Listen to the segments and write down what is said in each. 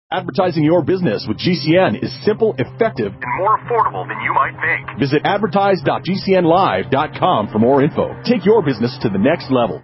Advertising your business with GCN is simple, effective, and more affordable than you might think. Visit advertise.gcnlive.com for more info. Take your business to the next level.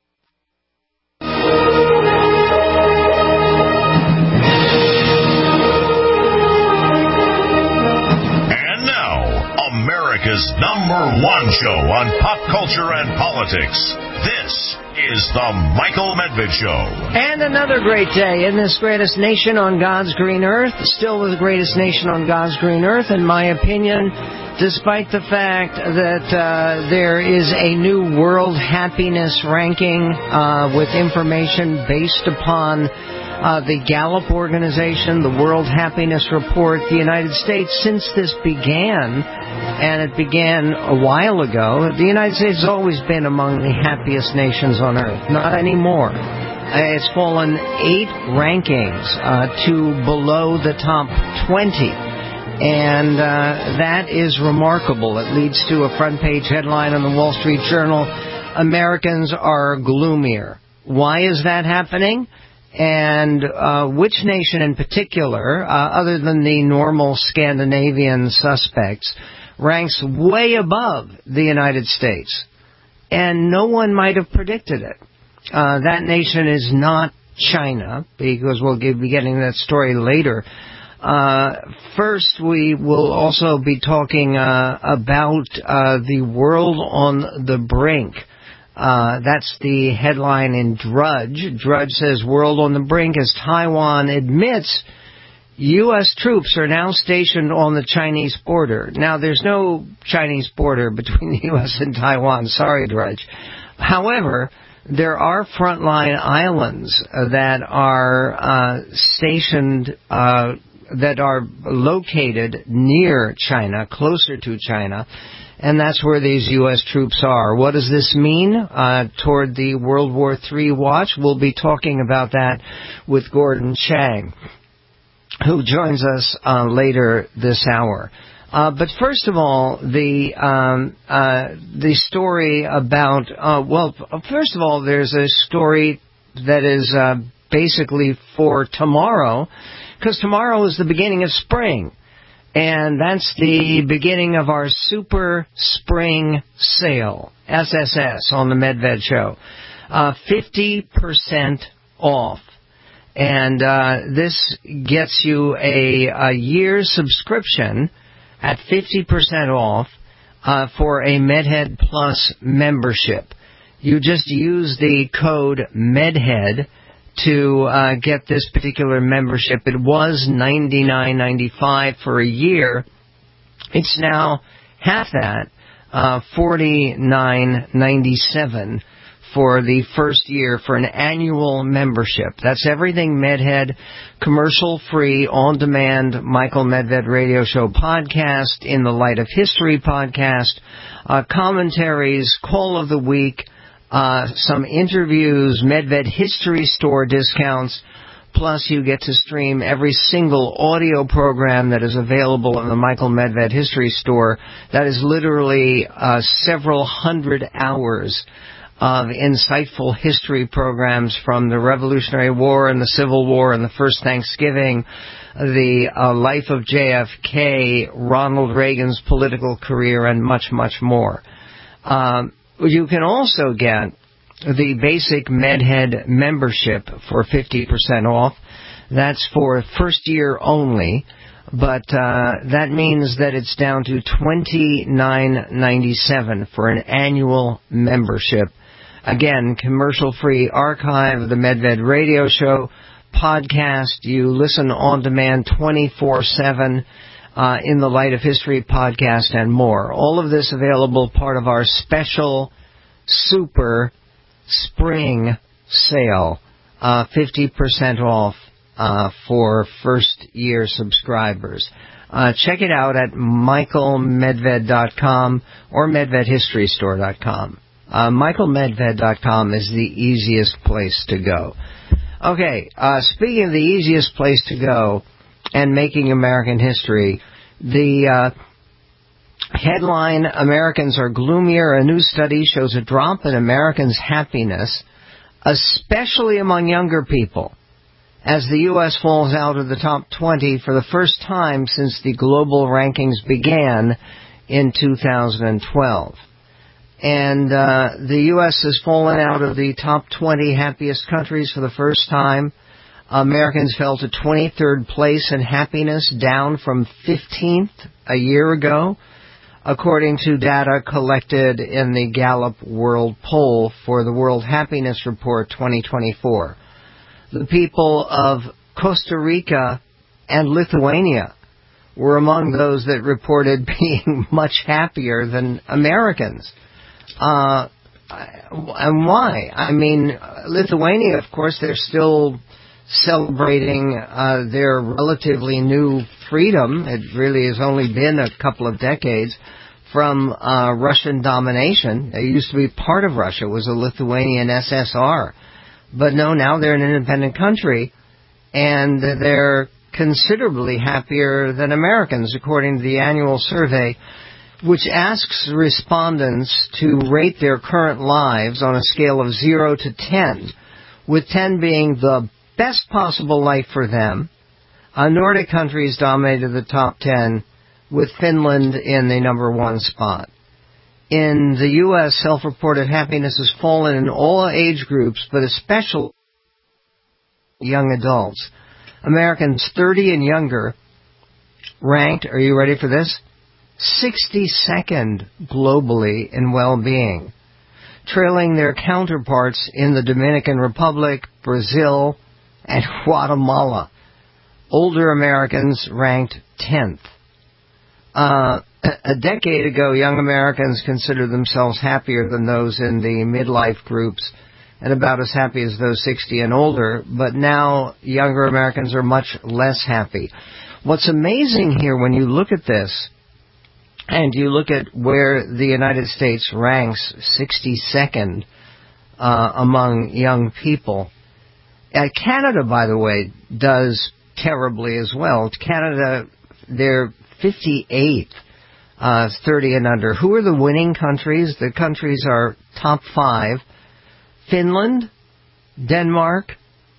And now, America's #1 show on pop culture and politics. This is the Michael Medved Show. And another great day in this greatest nation on God's green earth. Still the greatest nation on God's green earth, in my opinion, despite the fact that there is a new world happiness ranking with information based upon the Gallup organization, the World Happiness Report. The United States, since this began, and it began a while ago, the United States has always been among the happiest nations on earth. Not anymore. It's fallen 8 rankings to below the top 20. And that is remarkable. It leads to a front-page headline on the Wall Street Journal: Americans are gloomier. Why is that happening? And which nation in particular, other than the normal Scandinavian suspects, ranks way above the United States? And no one might have predicted it. That nation is not China, because we'll be getting that story later. First, we will also be talking about the world on the brink. That's the headline in Drudge. Drudge says, world on the brink as Taiwan admits U.S. troops are now stationed on the Chinese border. Now, there's no Chinese border between the U.S. and Taiwan. Sorry, Drudge. However, there are frontline islands that are stationed, that are located near China, closer to China, and that's where these U.S. troops are. What does this mean toward the World War III watch? We'll be talking about that with Gordon Chang, who joins us later this hour. But first of all, the story about, first of all, there's a story that is basically for tomorrow, because tomorrow is the beginning of spring. And that's the beginning of our Super Spring Sale, SSS, on the Medved Show. 50% off. And this gets you a year's subscription at 50% off for a MedHead Plus membership. You just use the code MedHead to get this particular membership. It was $99.95 for a year. It's now half that, $49.97 for the first year for an annual membership. That's everything MedHead, commercial-free, on-demand Michael Medved Radio Show podcast, In the Light of History podcast, commentaries, call of the week, some interviews, Medved History Store discounts, plus you get to stream every single audio program that is available in the Michael Medved History Store. That is literally several hundred hours of insightful history programs from the Revolutionary War and the Civil War and the First Thanksgiving, the life of JFK, Ronald Reagan's political career, and much, much more. You can also get the basic MedHead membership for 50% off. That's for first year only, but that means that it's down to $29.97 for an annual membership. Again, commercial-free archive of the Medved Radio Show podcast. You listen on demand 24/7. In the Light of History podcast and more. All of this available part of our special Super Spring Sale, 50% off for first-year subscribers. Check it out at michaelmedved.com or medvedhistorystore.com. michaelmedved.com is the easiest place to go. Okay, speaking of the easiest place to go, and making American history, the headline, Americans are gloomier. A new study shows a drop in Americans' happiness, especially among younger people. as the U.S. falls out of the top 20 for the first time since the global rankings began in 2012. And the U.S. has fallen out of the top 20 happiest countries for the first time. Americans fell to 23rd place in happiness, down from 15th a year ago, according to data collected in the Gallup World Poll for the World Happiness Report 2024. The people of Costa Rica and Lithuania were among those that reported being much happier than Americans. And why? I mean, Lithuania, of course, they're still celebrating their relatively new freedom. It really has only been a couple of decades from Russian domination. It used to be part of Russia. It was a Lithuanian SSR. But no, now they're an independent country, and they're considerably happier than Americans, according to the annual survey, which asks respondents to rate their current lives on a scale of 0 to 10, with 10 being the best possible life for them. Nordic countries dominated the top 10, with Finland in the number 1 spot. In the U.S., self-reported happiness has fallen in all age groups, but especially young adults. Americans 30 and younger ranked, are you ready for this? 62nd globally in well-being, trailing their counterparts in the Dominican Republic, Brazil, and Guatemala. Older Americans ranked 10th. A decade ago, young Americans considered themselves happier than those in the midlife groups and about as happy as those 60 and older, but now younger Americans are much less happy. What's amazing here when you look at this, and you look at where the United States ranks 62nd among young people. Canada, by the way, does terribly as well. Canada, they're 58th, 30 and under. Who are the winning countries? The countries are top 5. Finland, Denmark,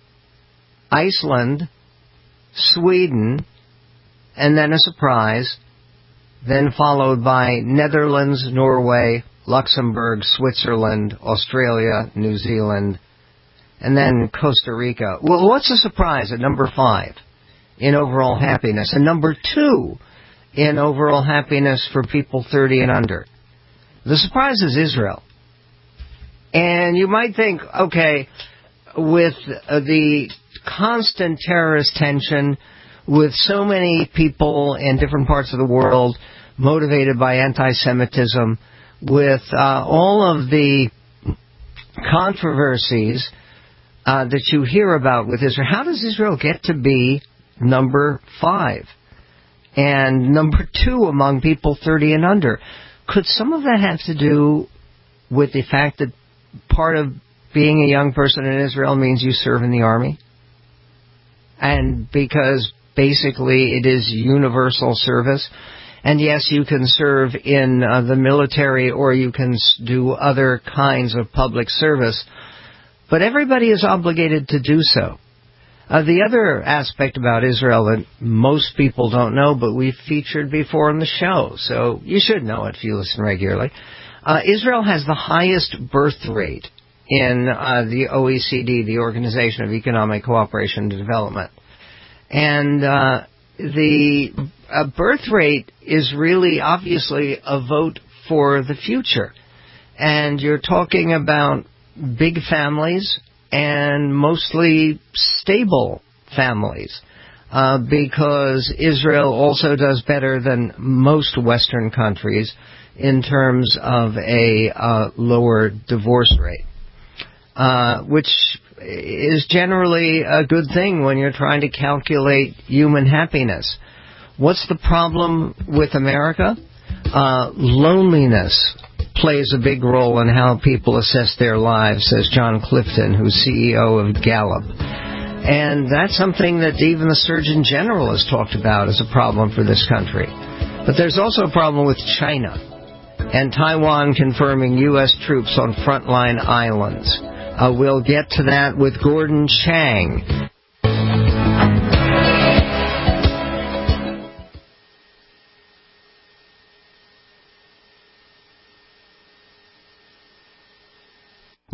Iceland, Sweden, and then a surprise, then followed by Netherlands, Norway, Luxembourg, Switzerland, Australia, New Zealand, and then Costa Rica. Well, what's a surprise at number 5 in overall happiness? And number 2 in overall happiness for people 30 and under. The surprise is Israel. And you might think, okay, with the constant terrorist tension, with so many people in different parts of the world motivated by anti-Semitism, with all of the controversies that you hear about with Israel, how does Israel get to be number 5 and number 2 among people 30 and under? Could some of that have to do with the fact that part of being a young person in Israel means you serve in the army? And because basically it is universal service. And yes, you can serve in the military or you can do other kinds of public service. But everybody is obligated to do so. The other aspect about Israel that most people don't know, but we've featured before on the show, so you should know it if you listen regularly. Israel has the highest birth rate in the OECD, the Organization of Economic Cooperation and Development. And the birth rate is really obviously a vote for the future. And you're talking about big families and mostly stable families, because Israel also does better than most Western countries in terms of a lower divorce rate, which is generally a good thing when you're trying to calculate human happiness. What's the problem with America? Loneliness plays a big role in how people assess their lives, says John Clifton, who's CEO of Gallup. And that's something that even the Surgeon General has talked about as a problem for this country. But there's also a problem with China and Taiwan confirming U.S. troops on frontline islands. We'll get to that with Gordon Chang.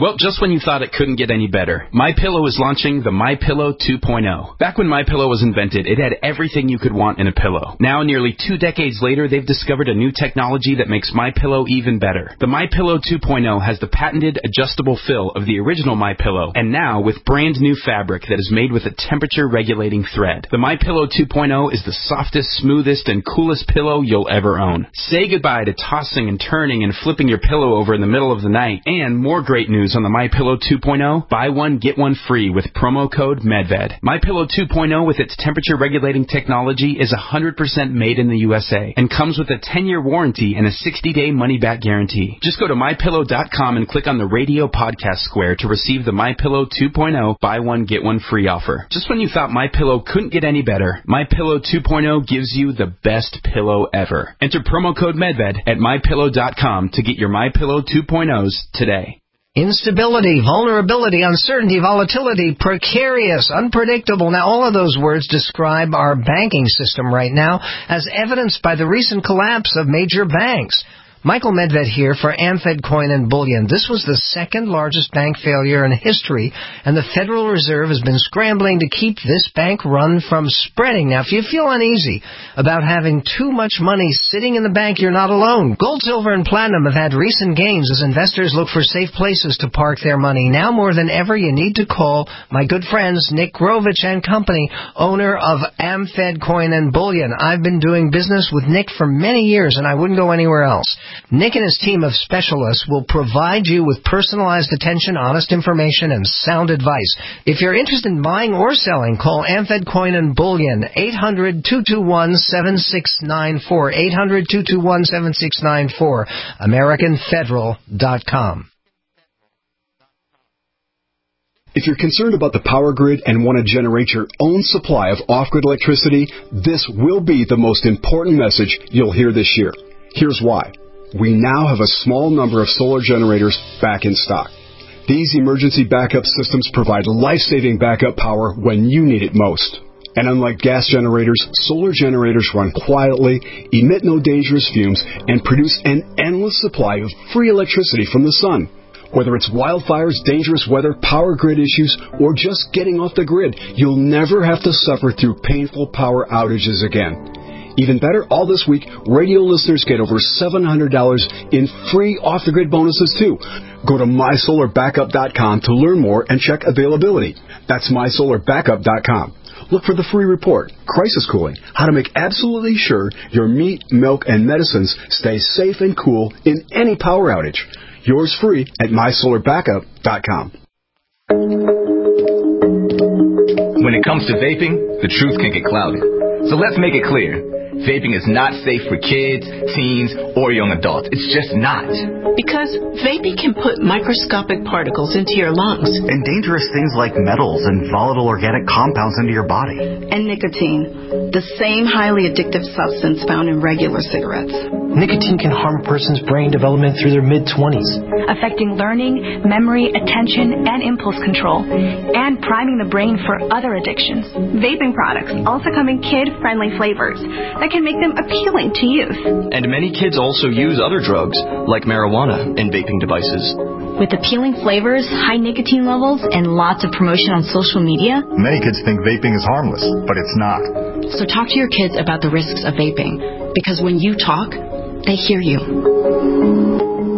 Well, just when you thought it couldn't get any better, MyPillow is launching the MyPillow 2.0. Back when MyPillow was invented, it had everything you could want in a pillow. Now, nearly 2 decades later, they've discovered a new technology that makes MyPillow even better. The MyPillow 2.0 has the patented adjustable fill of the original MyPillow, and now with brand new fabric that is made with a temperature-regulating thread. The MyPillow 2.0 is the softest, smoothest, and coolest pillow you'll ever own. Say goodbye to tossing and turning and flipping your pillow over in the middle of the night. And more great news on the MyPillow 2.0, buy one, get one free with promo code MEDVED. MyPillow 2.0 with its temperature-regulating technology is 100% made in the USA and comes with a 10-year warranty and a 60-day money-back guarantee. Just go to MyPillow.com and click on the radio podcast square to receive the MyPillow 2.0 buy one, get one free offer. Just when you thought MyPillow couldn't get any better, MyPillow 2.0 gives you the best pillow ever. Enter promo code MEDVED at MyPillow.com to get your MyPillow 2.0s today. Instability, vulnerability, uncertainty, volatility, precarious, unpredictable. Now, all of those words describe our banking system right now, as evidenced by the recent collapse of major banks. Michael Medved here for Amfed Coin and Bullion. This was the second largest bank failure in history, and the Federal Reserve has been scrambling to keep this bank run from spreading. Now, if you feel uneasy about having too much money sitting in the bank, you're not alone. Gold, silver, and platinum have had recent gains as investors look for safe places to park their money. Now more than ever, you need to call my good friends Nick Grovich and Company, owner of Amfed Coin and Bullion. I've been doing business with Nick for many years, and I wouldn't go anywhere else. Nick and his team of specialists will provide you with personalized attention, honest information, and sound advice. If you're interested in buying or selling, call Amfed Coin and Bullion, 800-221-7694, 800-221-7694, AmericanFederal.com. If you're concerned about the power grid and want to generate your own supply of off-grid electricity, this will be the most important message you'll hear this year. Here's why. We now have a small number of solar generators back in stock. These emergency backup systems provide life-saving backup power when you need it most. And unlike gas generators, solar generators run quietly, emit no dangerous fumes, and produce an endless supply of free electricity from the sun. Whether it's wildfires, dangerous weather, power grid issues, or just getting off the grid, you'll never have to suffer through painful power outages again. Even better, all this week, radio listeners get over $700 in free off-the-grid bonuses, too. Go to MySolarBackup.com to learn more and check availability. That's MySolarBackup.com. Look for the free report, Crisis Cooling, how to make absolutely sure your meat, milk, and medicines stay safe and cool in any power outage. Yours free at MySolarBackup.com. When it comes to vaping, the truth can get clouded. So let's make it clear. Vaping is not safe for kids, teens, or young adults. It's just not. Because vaping can put microscopic particles into your lungs. And dangerous things like metals and volatile organic compounds into your body. And nicotine, the same highly addictive substance found in regular cigarettes. Nicotine can harm a person's brain development through their mid-20s. Affecting learning, memory, attention, and impulse control. And priming the brain for other addictions. Vaping products also come in kid-friendly flavors that can make them appealing to youth. And many kids also use other drugs, like marijuana, in vaping devices. With appealing flavors, high nicotine levels, and lots of promotion on social media, many kids think vaping is harmless, but it's not. So talk to your kids about the risks of vaping, because when you talk, they hear you.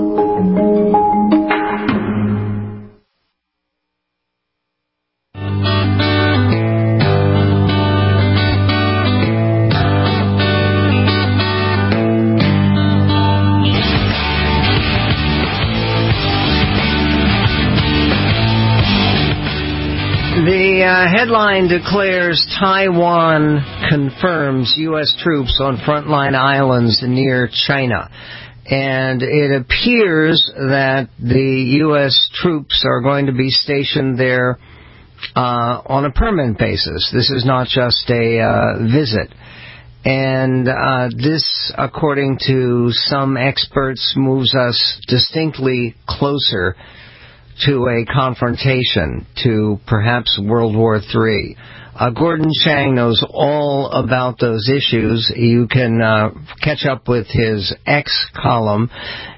Headline declares Taiwan confirms U.S. troops on frontline islands near China. And it appears that the U.S. troops are going to be stationed there on a permanent basis. This is not just a visit. And this, according to some experts, moves us distinctly closer to a confrontation, to perhaps World War III. Gordon Chang knows all about those issues. You can catch up with his X column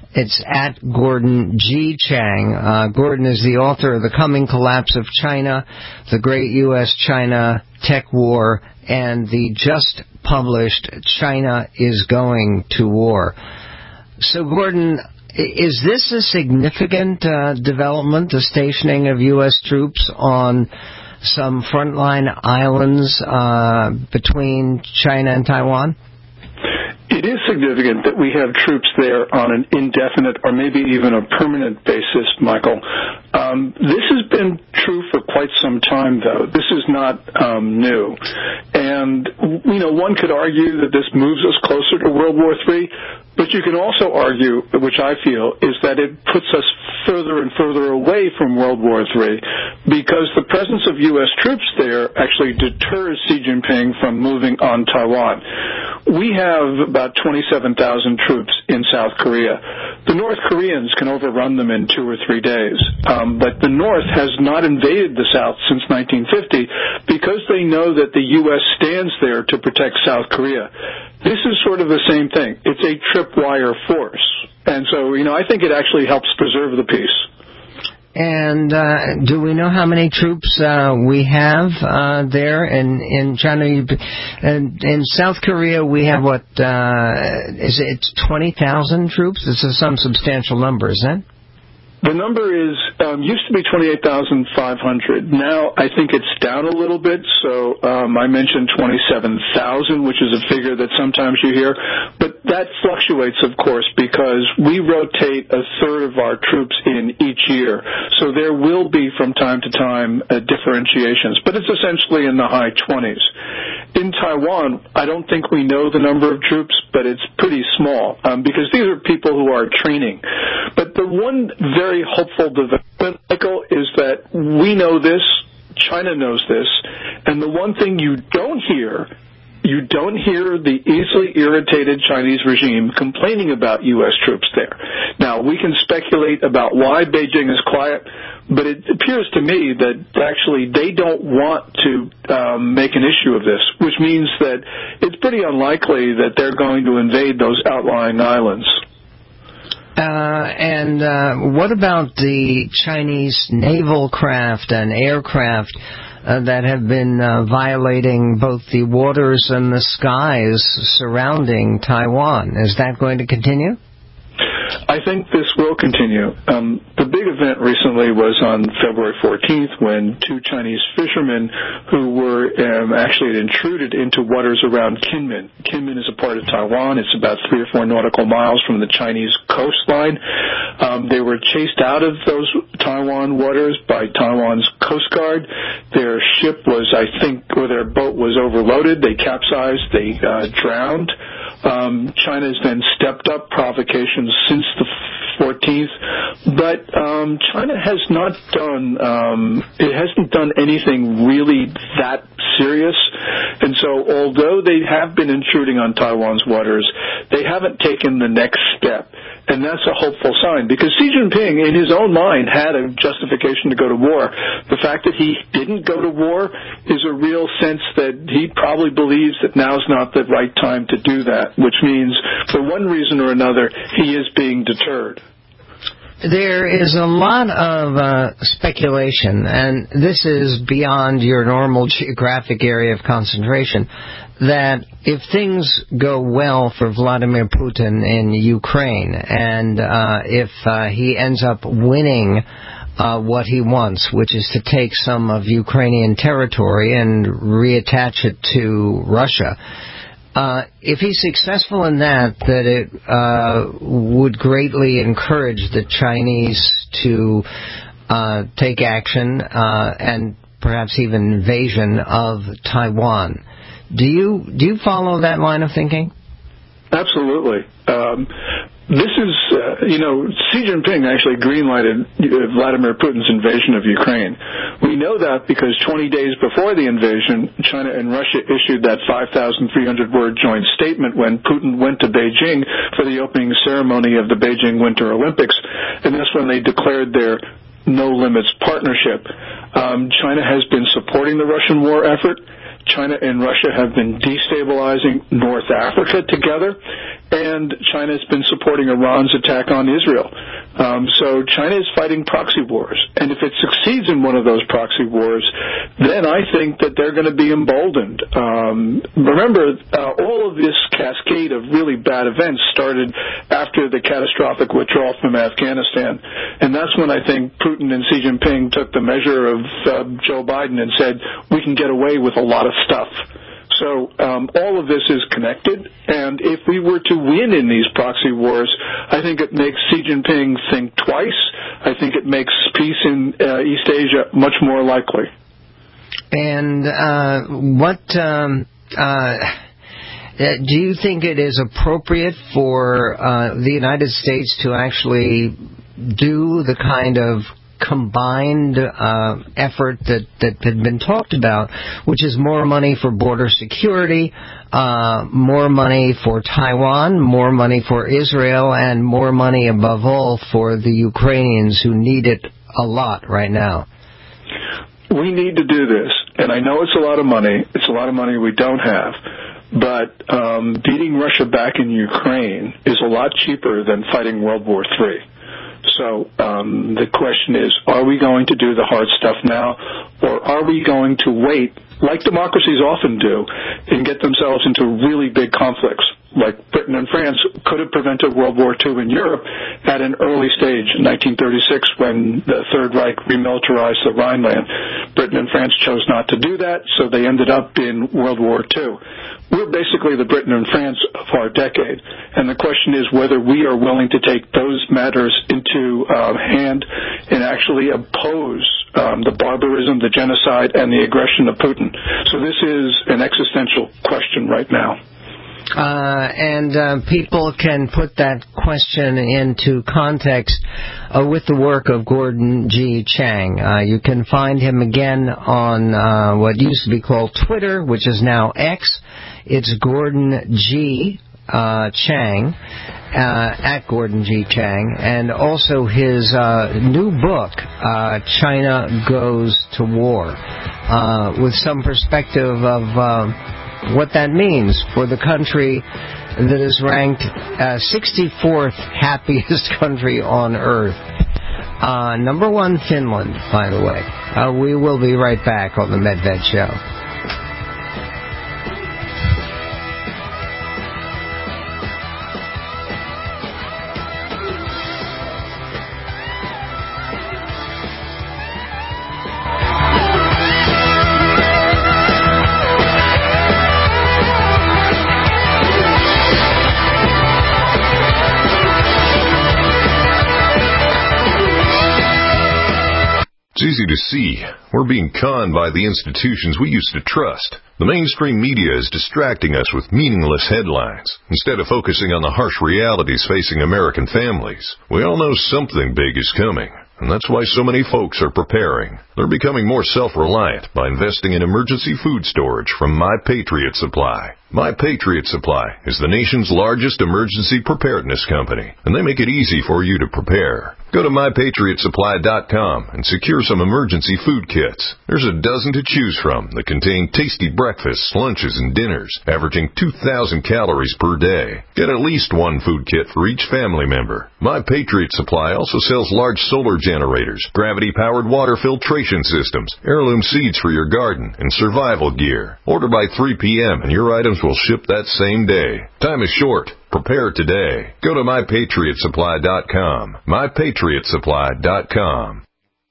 It's at Gordon G. Chang. Gordon is the author of The Coming Collapse of China, The Great U.S.-China Tech War, and the just published China is Going to War. So, Gordon, is this a significant development, the stationing of U.S. troops on some frontline islands between China and Taiwan? It is significant that we have troops there on an indefinite or maybe even a permanent basis, Michael. This has been true for quite some time, though. This is not new. And, one could argue that this moves us closer to World War III, but you can also argue, which I feel, is that it puts us further and further away from World War III because the presence of U.S. troops there actually deters Xi Jinping from moving on Taiwan. We have about 27,000 troops in South Korea. The North Koreans can overrun them in 2 or 3 days, but the North has not invaded the South since 1950 because they know that the U.S. stands there to protect South Korea. This is sort of the same thing. It's a tripwire force. And so, I think it actually helps preserve the peace. And do we know how many troops we have there in China? And in South Korea, we have what, is it 20,000 troops? This is some substantial number, isn't it? The number used to be 28,500. Now I think it's down a little bit. So I mentioned 27,000, which is a figure that sometimes you hear. But that fluctuates, of course, because we rotate a third of our troops in each year. So there will be from time to time differentiations. But it's essentially in the high 20s. In Taiwan, I don't think we know the number of troops, but it's pretty small because these are people who are training. But the one very hopeful development, Michael, is that we know this, China knows this, and the one thing you don't hear the easily irritated Chinese regime complaining about U.S. troops there. Now, we can speculate about why Beijing is quiet, but it appears to me that actually they don't want to make an issue of this, which means that it's pretty unlikely that they're going to invade those outlying islands. And what about the Chinese naval craft and aircraft that have been violating both the waters and the skies surrounding Taiwan? Is that going to continue? I think this will continue. The big event recently was on February 14th when 2 Chinese fishermen who were actually had intruded into waters around Kinmen. Kinmen is a part of Taiwan. It's about 3 or 4 nautical miles from the Chinese coastline. They were chased out of those Taiwan waters by Taiwan's Coast Guard. Their ship was, or their boat was overloaded. They capsized. They drowned. China has then stepped up provocations since the 14th, but China has not done, it hasn't done anything really that serious, and so although they have been intruding on Taiwan's waters, they haven't taken the next step, and that's a hopeful sign, because Xi Jinping, in his own mind, had a justification to go to war. The fact that he didn't go to war is a real sense that he probably believes that now's not the right time to do that, which means, for one reason or another, he is being deterred. There is a lot of speculation, and this is beyond your normal geographic area of concentration, that if things go well for Vladimir Putin in Ukraine, and if he ends up winning what he wants, which is to take some of Ukrainian territory and reattach it to Russia, if he's successful in that it would greatly encourage the Chinese to take action and perhaps even invasion of Taiwan. Do you follow that line of thinking? Absolutely. This is, Xi Jinping actually greenlighted Vladimir Putin's invasion of Ukraine. We know that because 20 days before the invasion, China and Russia issued that 5,300-word joint statement when Putin went to Beijing for the opening ceremony of the Beijing Winter Olympics, and that's when they declared their no-limits partnership. China has been supporting the Russian war effort. China and Russia have been destabilizing North Africa together, and China's been supporting Iran's attack on Israel. So China is fighting proxy wars. And if it succeeds in one of those proxy wars, then I think that they're going to be emboldened. Remember, all of this cascade of really bad events started after the catastrophic withdrawal from Afghanistan. And that's when I think Putin and Xi Jinping took the measure of Joe Biden and said, we can get away with a lot of stuff. So all of this is connected, and if we were to win in these proxy wars, I think it makes Xi Jinping think twice. I think it makes peace in East Asia much more likely. And do you think it is appropriate for the United States to actually do the kind of combined effort that had been talked about, which is more money for border security, more money for Taiwan, more money for Israel, and more money above all for the Ukrainians who need it a lot right now? We need to do this, and I know it's a lot of money. It's a lot of money we don't have. But beating Russia back in Ukraine is a lot cheaper than fighting World War III. So the question is, are we going to do the hard stuff now, or are we going to wait, like democracies often do, and get themselves into really big conflicts? Like Britain and France could have prevented World War II in Europe at an early stage in 1936 when the Third Reich remilitarized the Rhineland. Britain and France chose not to do that, so they ended up in World War II. We're basically the Britain and France of our decade, and the question is whether we are willing to take those matters into hand and actually oppose the barbarism, the genocide, and the aggression of Putin. So this is an existential question right now. And people can put that question into context with the work of Gordon G. Chang. You can find him again on what used to be called Twitter, which is now X. It's Gordon G. Chang, at Gordon G. Chang, and also his new book, China Goes to War, with some perspective of what that means for the country that is ranked 64th happiest country on earth. Number 1, Finland, by the way. We will be right back on the Medved Show. It's easy to see. We're being conned by the institutions we used to trust. The mainstream media is distracting us with meaningless headlines, instead of focusing on the harsh realities facing American families. We all know something big is coming, and that's why so many folks are preparing. They're becoming more self-reliant by investing in emergency food storage from My Patriot Supply. My Patriot Supply is the nation's largest emergency preparedness company, and they make it easy for you to prepare. Go to MyPatriotSupply.com and secure some emergency food kits. There's a dozen to choose from that contain tasty breakfasts, lunches, and dinners, averaging 2,000 calories per day. Get at least one food kit for each family member. My Patriot Supply also sells large solar generators, gravity-powered water filtration systems, heirloom seeds for your garden, and survival gear. Order by 3 p.m. and your items will ship that same day. Time is short. Prepare today. Go to MyPatriotSupply.com. MyPatriotSupply.com.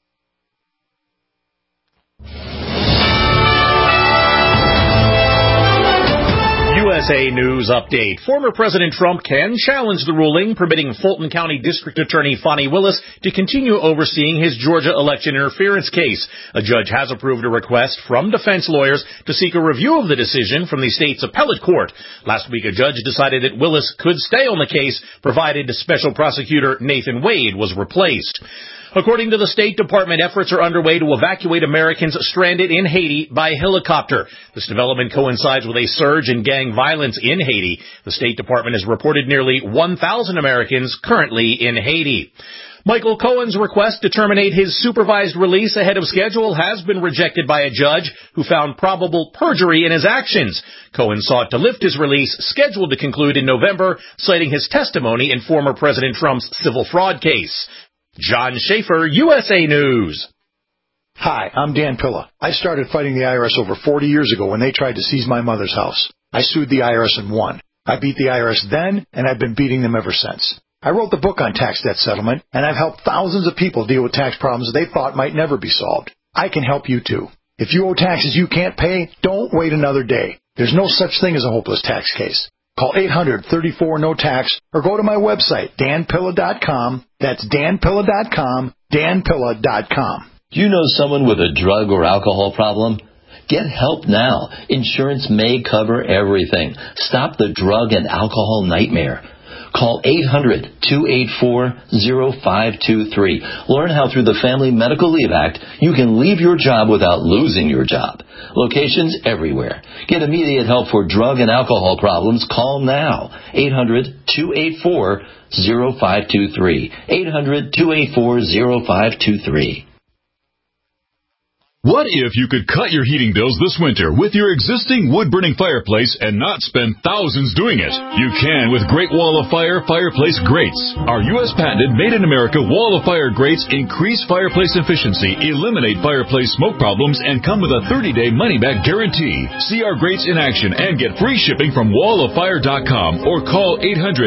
USA News Update. Former President Trump can challenge the ruling permitting Fulton County District Attorney Fani Willis to continue overseeing his Georgia election interference case. A judge has approved a request from defense lawyers to seek a review of the decision from the state's appellate court. Last week, a judge decided that Willis could stay on the case, provided Special Prosecutor Nathan Wade was replaced. According to the State Department, efforts are underway to evacuate Americans stranded in Haiti by helicopter. This development coincides with a surge in gang violence in Haiti. The State Department has reported nearly 1,000 Americans currently in Haiti. Michael Cohen's request to terminate his supervised release ahead of schedule has been rejected by a judge who found probable perjury in his actions. Cohen sought to lift his release, scheduled to conclude in November, citing his testimony in former President Trump's civil fraud case. John Schaefer, USA News. Hi, I'm Dan Pilla. I started fighting the IRS over 40 years ago when they tried to seize my mother's house. I sued the IRS and won. I beat the IRS then, and I've been beating them ever since. I wrote the book on tax debt settlement, and I've helped thousands of people deal with tax problems they thought might never be solved. I can help you too. If you owe taxes you can't pay, don't wait another day. There's no such thing as a hopeless tax case. Call 800-34-NO-TAX or go to my website, danpilla.com. That's danpilla.com, danpilla.com. Do you know someone with a drug or alcohol problem? Get help now. Insurance may cover everything. Stop the drug and alcohol nightmare. Call 800-284-0523. Learn how through the Family Medical Leave Act you can leave your job without losing your job. Locations everywhere. Get immediate help for drug and alcohol problems. Call now. 800-284-0523. 800-284-0523. What if you could cut your heating bills this winter with your existing wood-burning fireplace and not spend thousands doing it? You can with Great Wall of Fire fireplace grates. Our U.S. patented made-in-America Wall of Fire grates increase fireplace efficiency, eliminate fireplace smoke problems, and come with a 30-day money-back guarantee. See our grates in action and get free shipping from walloffire.com or call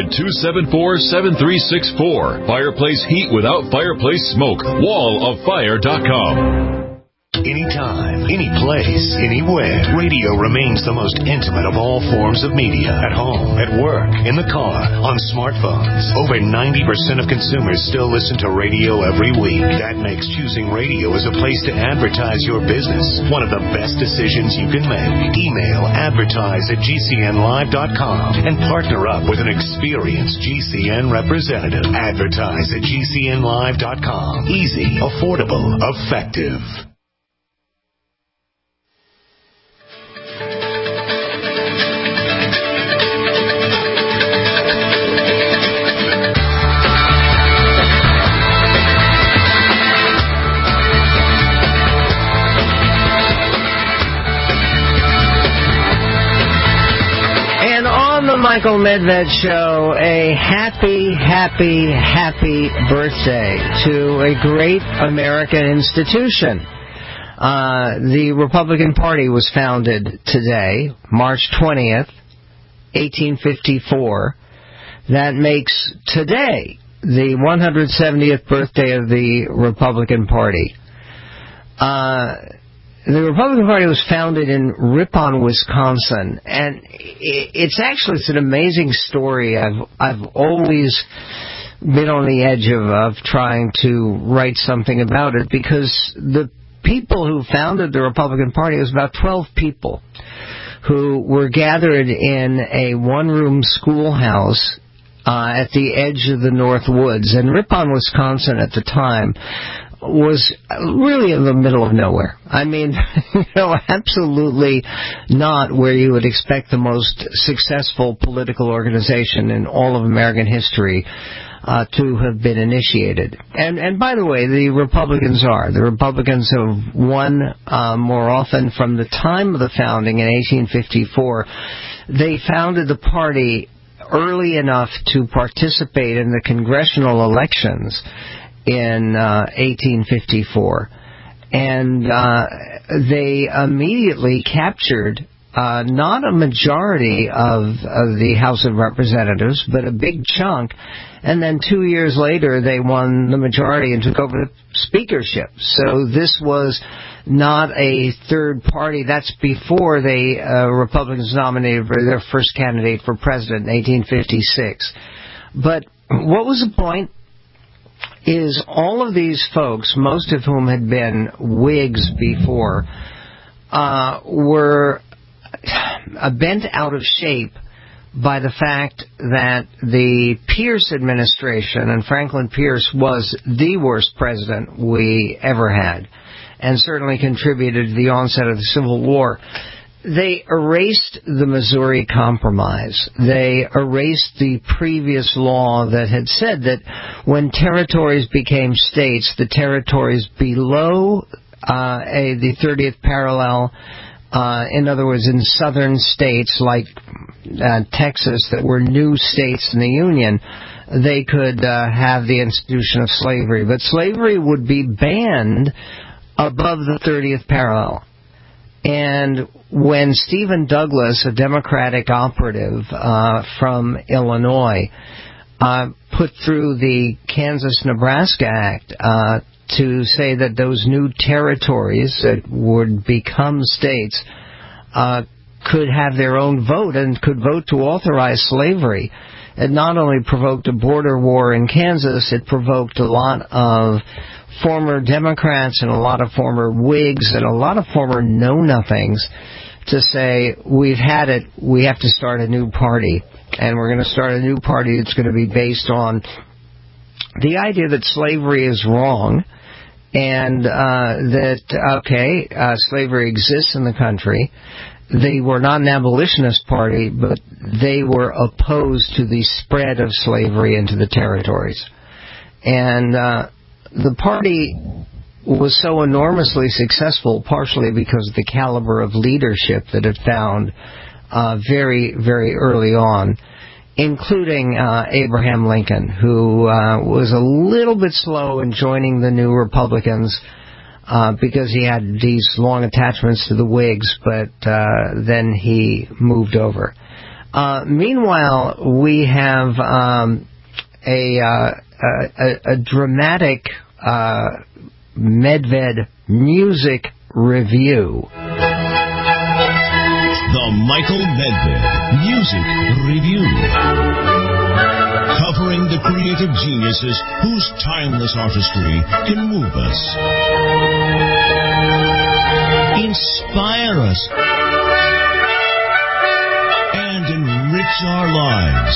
800-274-7364. Fireplace heat without fireplace smoke. walloffire.com. Anytime, any place, anywhere, radio remains the most intimate of all forms of media. At home, at work, in the car, on smartphones. Over 90% of consumers still listen to radio every week. That makes choosing radio as a place to advertise your business one of the best decisions you can make. Email advertise@gcnlive.com and partner up with an experienced GCN representative. Advertise at gcnlive.com. Easy, affordable, effective. Michael Medved Show, a happy birthday to a great American institution. The Republican Party was founded today, March 20th, 1854. That makes today the 170th birthday of the Republican Party. The Republican Party was founded in Ripon, Wisconsin, and it's an amazing story. I've always been on the edge of trying to write something about it, because the people who founded the Republican Party was about 12 people who were gathered in a one-room schoolhouse at the edge of the North Woods. And Ripon, Wisconsin at the time was really in the middle of nowhere. I mean, absolutely not where you would expect the most successful political organization in all of American history to have been initiated. And by the way, the Republicans have won more often from the time of the founding in 1854. They founded the party early enough to participate in the congressional elections in 1854, and they immediately captured not a majority of the House of Representatives, but a big chunk, and then 2 years later they won the majority and took over the speakership. So this was not a third party. That's before the Republicans nominated their first candidate for president in 1856. But what was the point? Is all of these folks, most of whom had been Whigs before, were bent out of shape by the fact that the Pierce administration, and Franklin Pierce was the worst president we ever had, and certainly contributed to the onset of the Civil War. They erased the Missouri Compromise. They erased the previous law that had said that when territories became states, the territories below the 30th parallel, in other words, in southern states like Texas that were new states in the Union, they could have the institution of slavery. But slavery would be banned above the 30th parallel. And when Stephen Douglas, a Democratic operative from Illinois, put through the Kansas-Nebraska Act to say that those new territories that would become states could have their own vote and could vote to authorize slavery, it not only provoked a border war in Kansas, it provoked a lot of former Democrats and a lot of former Whigs and a lot of former know-nothings to say, we've had it, we have to start a new party. And we're going to start a new party that's going to be based on the idea that slavery is wrong and slavery exists in the country. They were not an abolitionist party, but they were opposed to the spread of slavery into the territories. And the party was so enormously successful, partially because of the caliber of leadership that it found very, very early on, including Abraham Lincoln, who was a little bit slow in joining the new Republicans because he had these long attachments to the Whigs, but then he moved over. Meanwhile, we have a dramatic Medved music review. The Michael Medved Music Review. Covering the creative geniuses whose timeless artistry can move us, inspire us, and enrich our lives.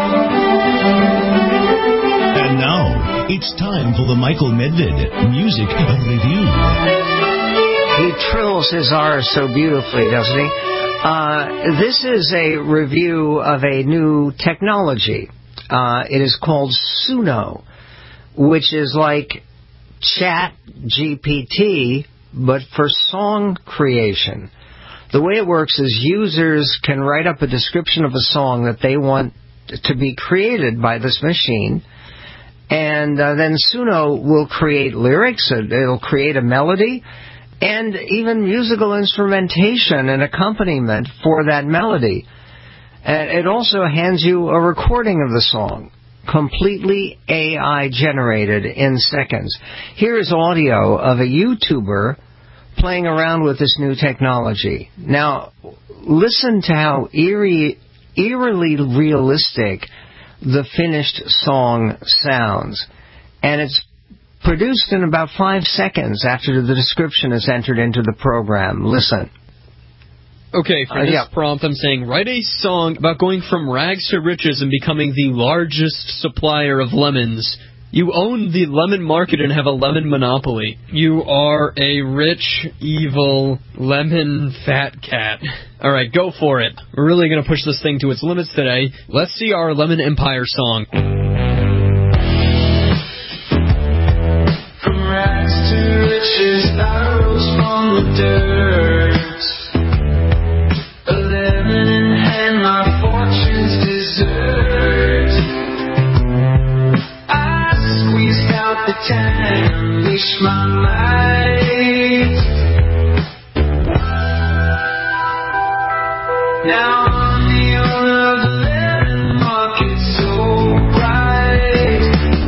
And now, it's time for the Michael Medved Music Review. He trills his R's so beautifully, doesn't he? This is a review of a new technology. It is called Suno, which is like Chat GPT, but for song creation. The way it works is users can write up a description of a song that they want to be created by this machine, and then Suno will create lyrics, it'll create a melody, and even musical instrumentation and accompaniment for that melody. And it also hands you a recording of the song, completely AI generated in seconds. Here is audio of a YouTuber playing around with this new technology. Now, listen to how eerily realistic the finished song sounds. And it's produced in about 5 seconds after the description is entered into the program. Listen. Okay, for this prompt, I'm saying, write a song about going from rags to riches and becoming the largest supplier of lemons. You own the lemon market and have a lemon monopoly. You are a rich, evil, lemon fat cat. All right, go for it. We're really going to push this thing to its limits today. Let's see our Lemon Empire song. From rags to riches, I rose from the dirt. A lemon in hand, my fortune's dessert. I squeezed out the tank, unleashed my might. Now I'm the owner of the lemon market, so bright.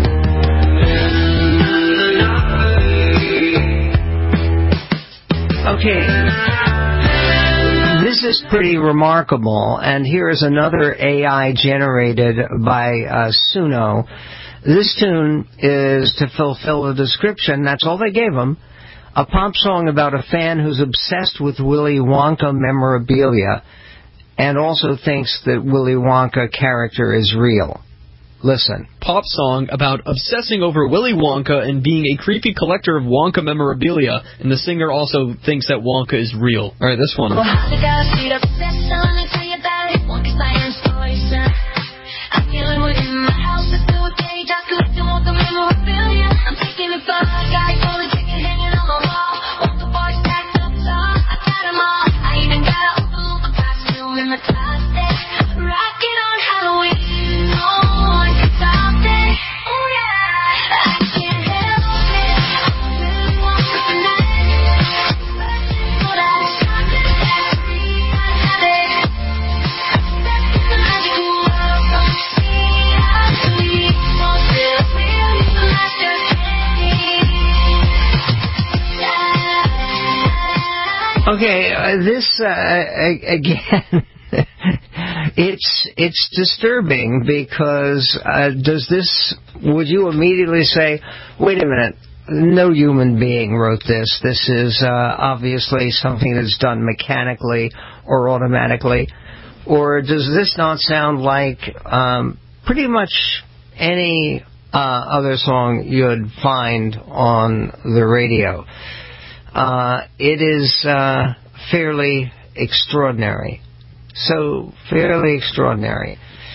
Okay. This is pretty remarkable, and here is another AI generated by Suno. This tune is to fulfill the description, that's all they gave him, a pop song about a fan who's obsessed with Willy Wonka memorabilia and also thinks that Willy Wonka character is real. Listen. Pop song about obsessing over Willy Wonka and being a creepy collector of Wonka memorabilia, and the singer also thinks that Wonka is real. All right, this one. Okay, this again. It's disturbing because would you immediately say, wait a minute, no human being wrote this. This is obviously something that's done mechanically or automatically. Or does this not sound like pretty much any other song you'd find on the radio? It is fairly extraordinary. So fairly extraordinary.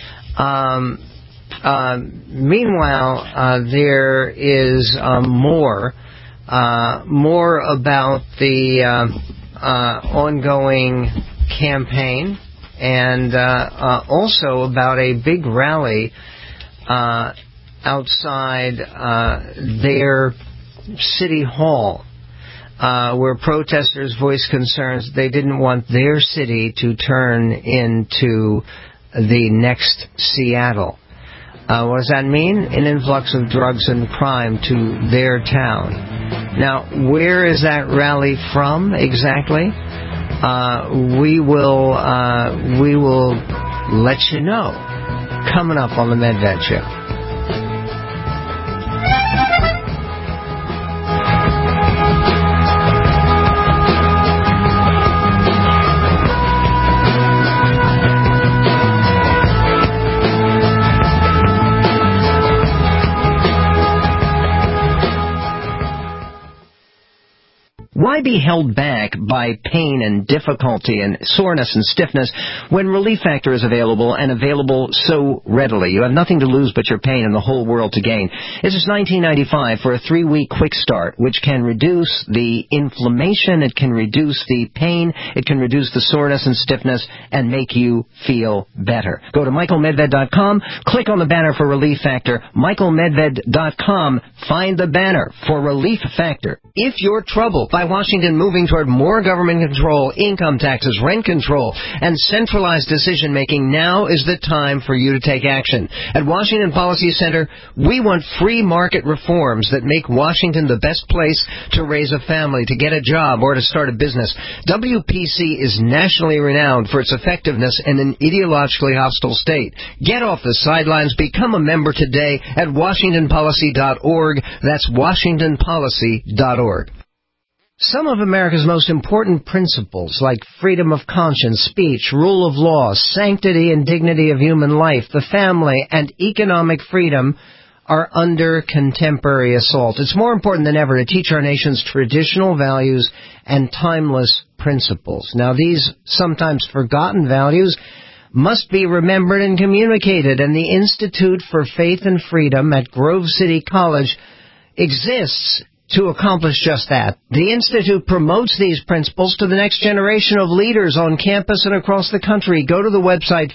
Meanwhile, there is more about the ongoing campaign, and also about a big rally outside their city hall, where protesters voiced concerns they didn't want their city to turn into the next Seattle. What does that mean? An influx of drugs and crime to their town. Now, where is that rally from exactly? We will let you know coming up on the Medved Show. Why be held back by pain and difficulty and soreness and stiffness when Relief Factor is available, and available so readily? You have nothing to lose but your pain and the whole world to gain. This is $19.95 for a 3-week quick start, which can reduce the inflammation, it can reduce the pain, it can reduce the soreness and stiffness, and make you feel better. Go to MichaelMedved.com, click on the banner for Relief Factor, MichaelMedved.com, find the banner for Relief Factor. If you're troubled by Washington moving toward more government control, income taxes, rent control, and centralized decision-making, now is the time for you to take action. At Washington Policy Center, we want free market reforms that make Washington the best place to raise a family, to get a job, or to start a business. WPC is nationally renowned for its effectiveness in an ideologically hostile state. Get off the sidelines. Become a member today at WashingtonPolicy.org. That's WashingtonPolicy.org. Some of America's most important principles, like freedom of conscience, speech, rule of law, sanctity and dignity of human life, the family, and economic freedom, are under contemporary assault. It's more important than ever to teach our nation's traditional values and timeless principles. Now, these sometimes forgotten values must be remembered and communicated, and the Institute for Faith and Freedom at Grove City College exists to accomplish just that. The Institute promotes these principles to the next generation of leaders on campus and across the country. Go to the website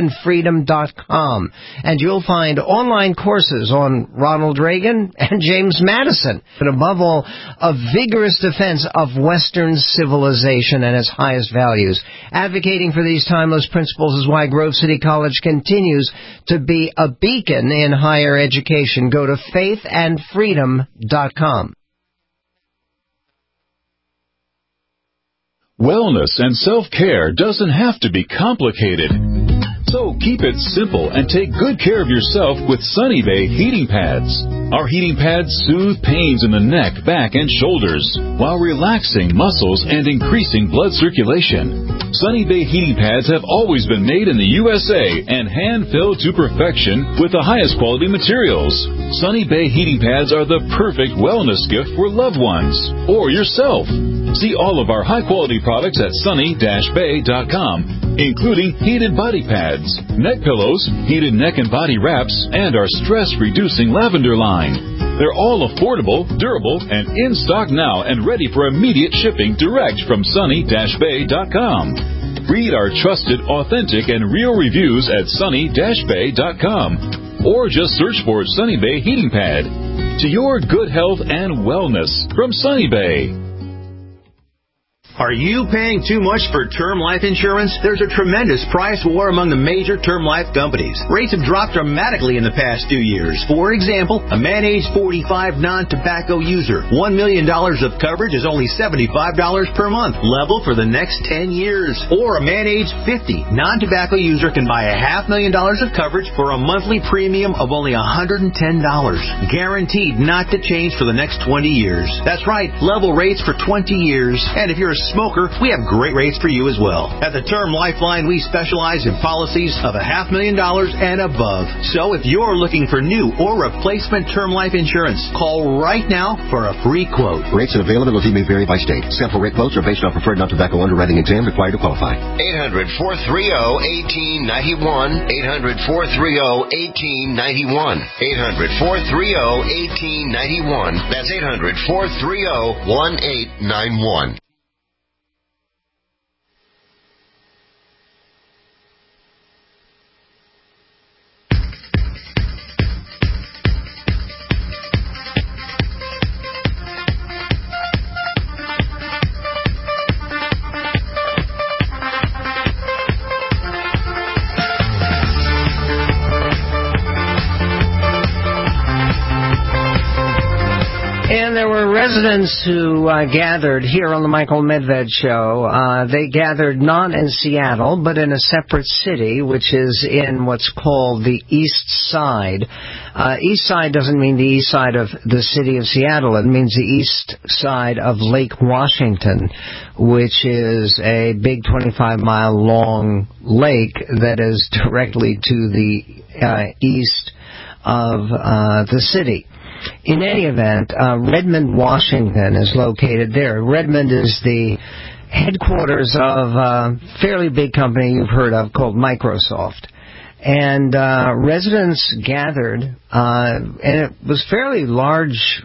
faithandfreedom.com, and you'll find online courses on Ronald Reagan and James Madison, but above all, a vigorous defense of Western civilization and its highest values. Advocating for these timeless principles is why Grove City College continues to be a beacon in higher education. Go to faithandfreedom.com. Wellness and self-care doesn't have to be complicated. So keep it simple and take good care of yourself with Sunny Bay heating pads. Our heating pads soothe pains in the neck, back, and shoulders while relaxing muscles and increasing blood circulation. Sunny Bay heating pads have always been made in the USA and hand-filled to perfection with the highest quality materials. Sunny Bay heating pads are the perfect wellness gift for loved ones or yourself. See all of our high-quality products at sunny-bay.com, including heated body pads, neck pillows, heated neck and body wraps, and our stress-reducing lavender line. They're all affordable, durable, and in stock now and ready for immediate shipping direct from sunny-bay.com. Read our trusted, authentic, and real reviews at sunny-bay.com or just search for Sunny Bay Heating Pad. To your good health and wellness from Sunny Bay. Are you paying too much for term life insurance? There's a tremendous price war among the major term life companies. Rates have dropped dramatically in the past 2 years. For example, a man age 45 non-tobacco user, $1 million of coverage is only $75 per month, level for the next 10 years. Or a man age 50 non-tobacco user can buy $500,000 of coverage for a monthly premium of only $110, guaranteed not to change for the next 20 years. That's right, level rates for 20 years. And if you're a smoker, we have great rates for you as well. At the Term Lifeline, we specialize in policies of $500,000 and above. So if you're looking for new or replacement term life insurance, call right now for a free quote. Rates and availability may vary by state. Sample rate quotes are based on preferred non-tobacco underwriting exam required to qualify. 800-430-1891. 800-430-1891. 800-430-1891. That's 800-430-1891. And there were residents who gathered here on the Michael Medved Show. They gathered not in Seattle, but in a separate city, which is in what's called the East Side. East Side doesn't mean the east side of the city of Seattle. It means the east side of Lake Washington, which is a big 25-mile long lake that is directly to the east of the city. In any event, Redmond, Washington is located there. Redmond is the headquarters of a fairly big company you've heard of called Microsoft. And residents gathered, and it was fairly large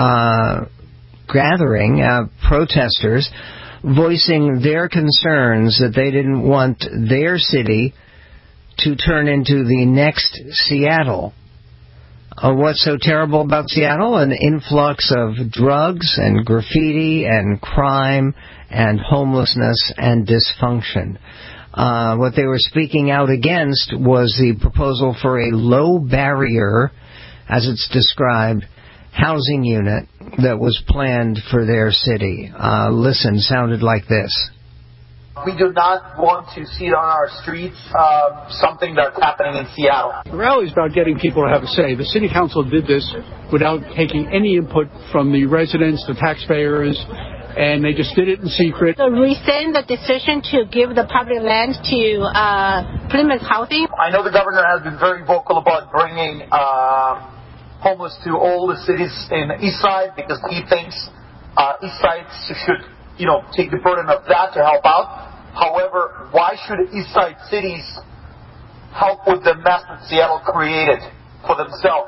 gathering, protesters voicing their concerns that they didn't want their city to turn into the next Seattle. What's so terrible about Seattle? An influx of drugs and graffiti and crime and homelessness and dysfunction. What they were speaking out against was the proposal for a low barrier, as it's described, housing unit that was planned for their city. Listen, sounded like this. We do not want to see on our streets something that's happening in Seattle. The rally is about getting people to have a say. The city council did this without taking any input from the residents, the taxpayers, and they just did it in secret. To rescind the decision to give the public land to Plymouth Housing. I know the governor has been very vocal about bringing homeless to all the cities in the east side because he thinks east side should take the burden of that to help out. However, why should east side cities help with the mess that Seattle created for themselves?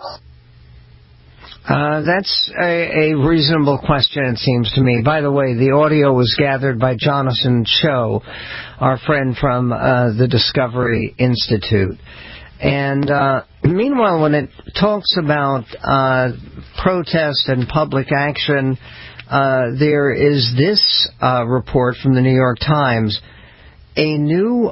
That's a reasonable question, it seems to me. By the way, the audio was gathered by Jonathan Cho, our friend from the Discovery Institute. And meanwhile, when it talks about protest and public action, there is this report from the New York Times, a new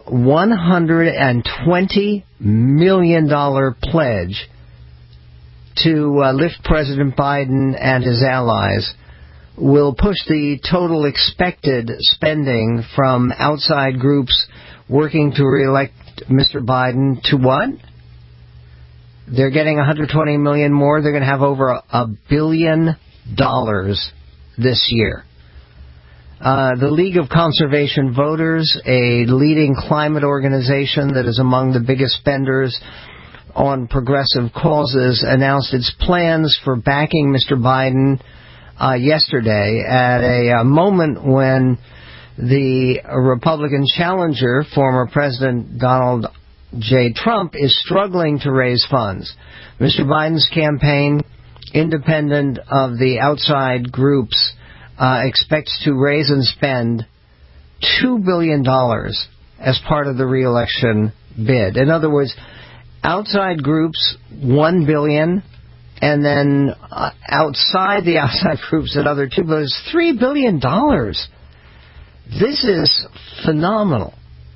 $120 million pledge to lift President Biden and his allies will push the total expected spending from outside groups working to reelect Mr. Biden to what? They're getting $120 million more. They're going to have over $1 billion this year. The League of Conservation Voters, a leading climate organization that is among the biggest spenders on progressive causes, announced its plans for backing Mr. Biden yesterday at a moment when the Republican challenger, former President Donald J. Trump, is struggling to raise funds. Mr. Biden's campaign, independent of the outside groups, expects to raise and spend $2 billion as part of the re-election bid. In other words, outside groups, $1 billion, and then outside the outside groups, another $2 billion. It's $3 billion. This is phenomenal.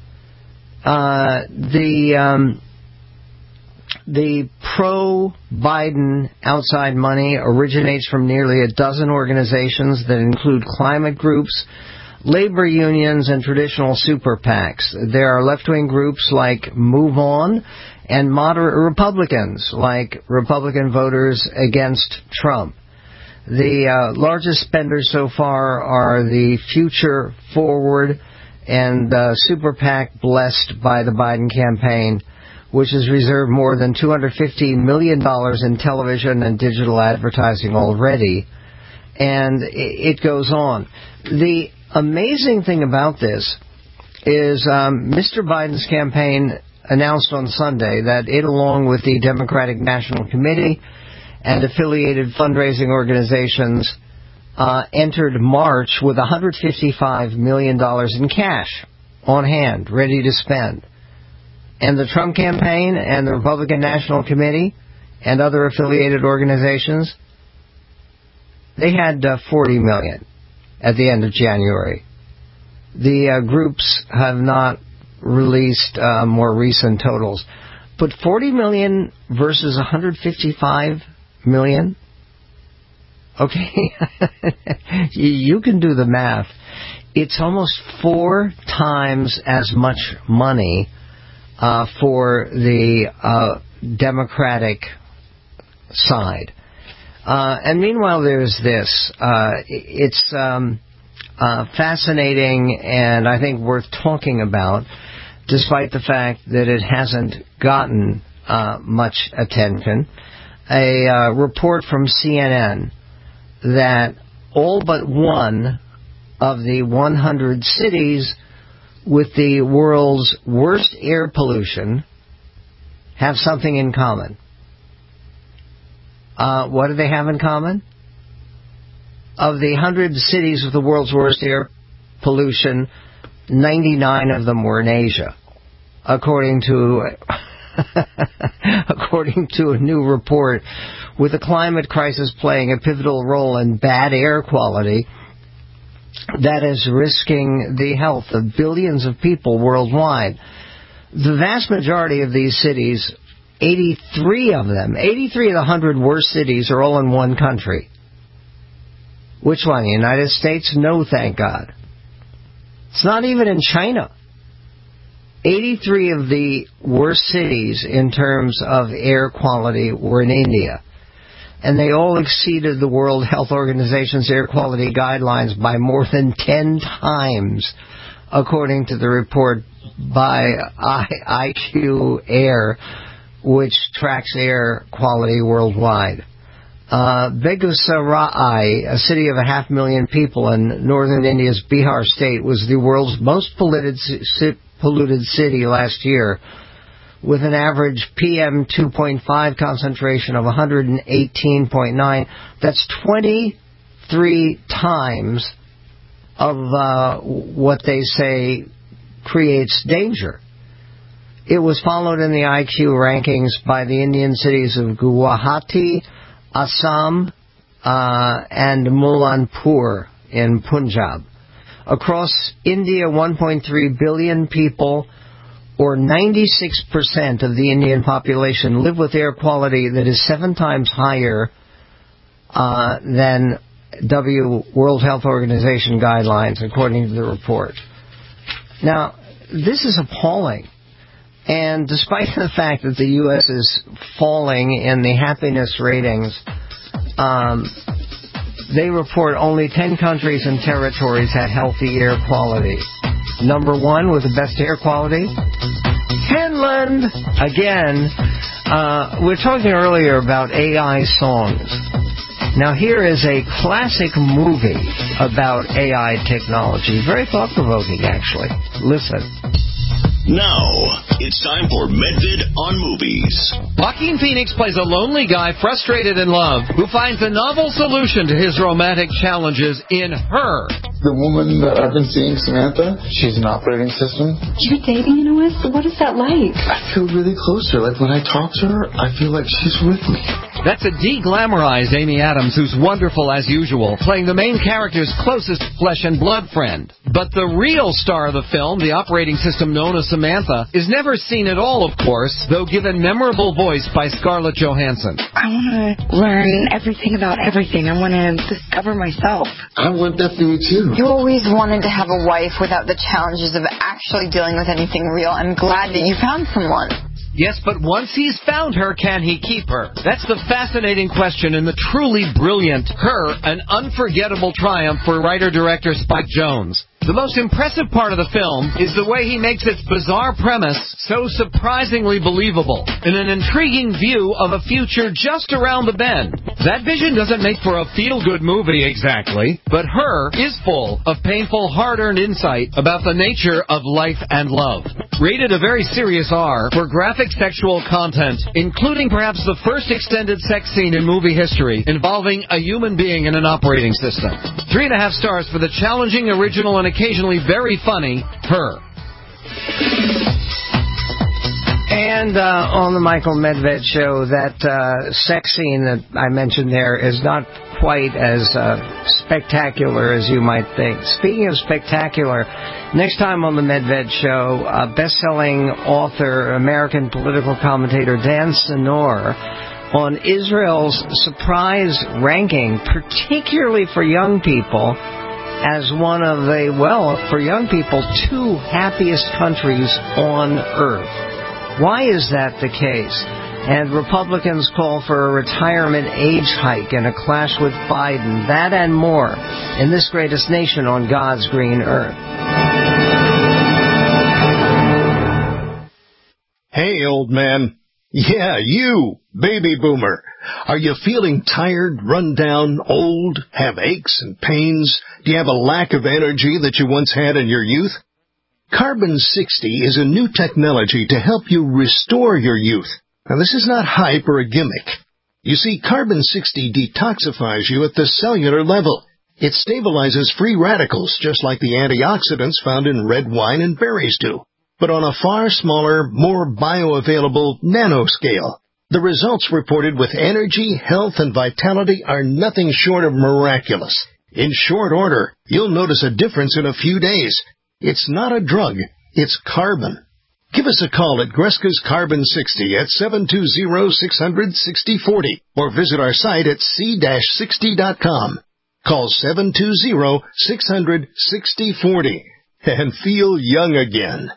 The pro-Biden outside money originates from nearly a dozen organizations that include climate groups, labor unions, and traditional super PACs. There are left-wing groups like Move On and moderate Republicans like Republican Voters Against Trump. The largest spenders so far are the Future Forward and Super PAC blessed by the Biden campaign, which has reserved more than $250 million in television and digital advertising already. And it goes on. The amazing thing about this is Mr. Biden's campaign announced on Sunday that it, along with the Democratic National Committee and affiliated fundraising organizations, entered March with $155 million in cash on hand, ready to spend. And the Trump campaign and the Republican National Committee and other affiliated organizations, they had $40 million at the end of January. The groups have not released more recent totals. But $40 million versus $155 million? Okay, you can do the math. It's almost 4 times as much money for the Democratic side. And meanwhile, there's this. It's fascinating and I think worth talking about, despite the fact that it hasn't gotten much attention. A report from CNN that all but one of the 100 cities with the world's worst air pollution have something in common. What do they have in common? Of the 100 cities with the world's worst air pollution, 99 of them were in Asia, according to a new report. With the climate crisis playing a pivotal role in bad air quality, that is risking the health of billions of people worldwide. The vast majority of these cities, 83 of the 100 worst cities, are all in one country. Which one? The United States? No, thank God. It's not even in China. 83 of the worst cities in terms of air quality were in India. And they all exceeded the World Health Organization's air quality guidelines by more than 10 times, according to the report by IQ Air, which tracks air quality worldwide. Begusarai, a city of 500,000 people in northern India's Bihar state, was the world's most polluted city last year, with an average PM 2.5 concentration of 118.9. That's 23 times of what they say creates danger. It was followed in the IQ rankings by the Indian cities of Guwahati, Assam, and Mulanpur in Punjab. Across India, 1.3 billion people, or 96% of the Indian population, live with air quality that is 7 times higher than World Health Organization guidelines, according to the report. Now, this is appalling. And despite the fact that the U.S. is falling in the happiness ratings, they report only 10 countries and territories had healthy air quality. Number 1 with the best air quality, Finland. Again, we were talking earlier about AI songs. Now here is a classic movie about AI technology. Very thought-provoking, actually. Listen. Now, it's time for Medvid on Movies. Joaquin Phoenix plays a lonely guy frustrated in love who finds a novel solution to his romantic challenges in Her. The woman that I've been seeing, Samantha, she's an operating system. You're dating Inoue? What is that like? I feel really close to her. Like when I talk to her, I feel like she's with me. That's a de-glamorized Amy Adams, who's wonderful as usual, playing the main character's closest flesh and blood friend. But the real star of the film, the operating system known as Samantha, is never seen at all, of course, though given memorable voice by Scarlett Johansson. I want to learn everything about everything. I want to discover myself. I want that for you, too. You always wanted to have a wife without the challenges of actually dealing with anything real. I'm glad that you found someone. Yes, but once he's found her, can he keep her? That's the fascinating question in the truly brilliant Her, an unforgettable triumph for writer-director Spike Jonze. The most impressive part of the film is the way he makes its bizarre premise so surprisingly believable, in an intriguing view of a future just around the bend. That vision doesn't make for a feel-good movie exactly, but Her is full of painful, hard-earned insight about the nature of life and love. Rated a very serious R for graphic sexual content, including perhaps the first extended sex scene in movie history involving a human being in an operating system. 3.5 stars for the challenging, original, and occasionally very funny Her. And on the Michael Medved Show, that sex scene that I mentioned there is not quite as spectacular as you might think. Speaking of spectacular, next time on the Medved Show, best-selling author, American political commentator Dan Senor on Israel's surprise ranking, particularly for young people, as one of the, well, for young people, 2 happiest countries on earth. Why is that the case? And Republicans call for a retirement age hike and a clash with Biden. That and more in this greatest nation on God's green earth. Hey, old man. Yeah, you, baby boomer. Are you feeling tired, run down, old, have aches and pains? Do you have a lack of energy that you once had in your youth? Carbon 60 is a new technology to help you restore your youth. Now, this is not hype or a gimmick. You see, Carbon 60 detoxifies you at the cellular level. It stabilizes free radicals, just like the antioxidants found in red wine and berries do, but on a far smaller, more bioavailable nanoscale. The results reported with energy, health, and vitality are nothing short of miraculous. In short order, you'll notice a difference in a few days. It's not a drug, it's carbon. Give us a call at Greska's Carbon 60 at 720-600-6040 or visit our site at c-60.com. Call 720-600-6040 and feel young again.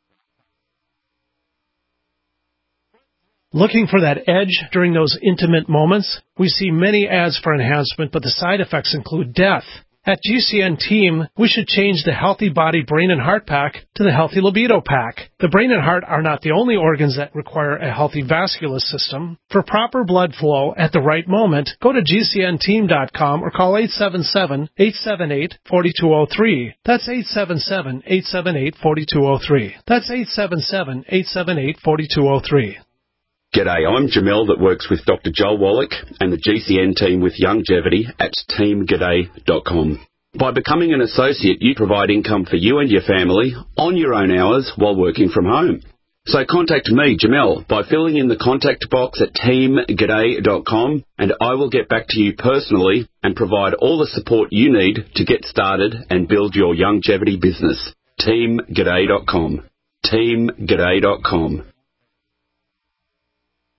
Looking for that edge during those intimate moments? We see many ads for enhancement, but the side effects include death. At GCN Team, we should change the Healthy Body, Brain, and Heart Pack to the Healthy Libido Pack. The brain and heart are not the only organs that require a healthy vascular system. For proper blood flow at the right moment, go to GCNteam.com or call 877-878-4203. That's 877-878-4203. That's 877-878-4203. G'day, I'm Jamel that works with Dr. Joel Wallach and the GCN team with Longevity at teamg'day.com. By becoming an associate, you provide income for you and your family on your own hours while working from home. So contact me, Jamel, by filling in the contact box at teamg'day.com and I will get back to you personally and provide all the support you need to get started and build your longevity business. teamg'day.com. teamg'day.com.